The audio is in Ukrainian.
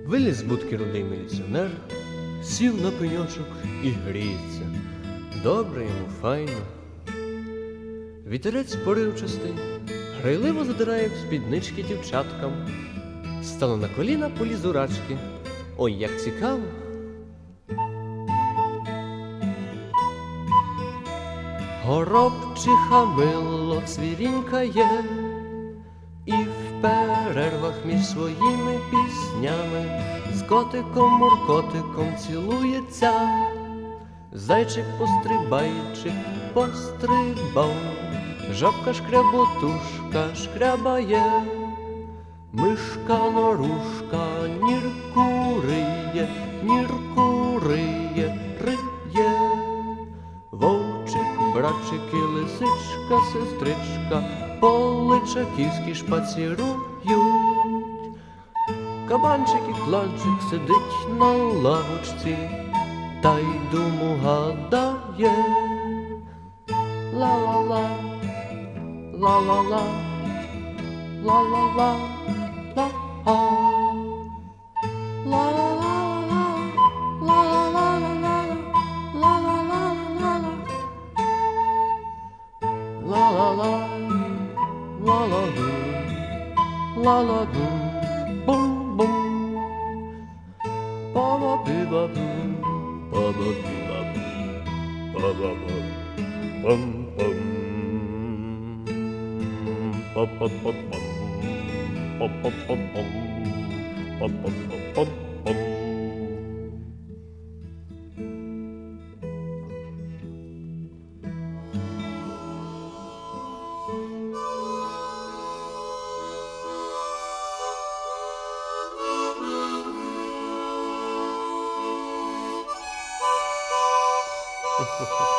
Виліз з будки рудий міліціонер, сів на пеньочок і гріється. Добре йому, файно. Вітерець поривчастий, грайливо задирає в спіднички дівчаткам. Стала на коліна, поліз у рачки. Ой, як цікаво! Горобчиха мило цвірінькає і в перервах між своїми піснями з котиком-муркотиком цілується. Зайчик пострибайчик пострибав, жабка шкряботушка шкрябає, мишка-норушка ніркуриє, ніркуриє, риє. Вовчик, братчик і лисичка, сестричка по-личаківськи шпацірують. Кабанчик і кланчик сидить на лавочці та й думу гадає. Ла-ла-ла, ла-ла-ла, ла-ла-ла, ла-а. Ла-ла-ла, ла-ла-ла, ла-ла-ла, ла-ла-ла, ла-ла-ла, ла-ла-ла, бум-бум. Ба-ба-би-ба-бум, ба-ба-би-ба-бум, ба-ба-бум, бум-бум. Па-па-па-пам, па-па-па-пам, па-па-па-пам-пам. Ha ha ha.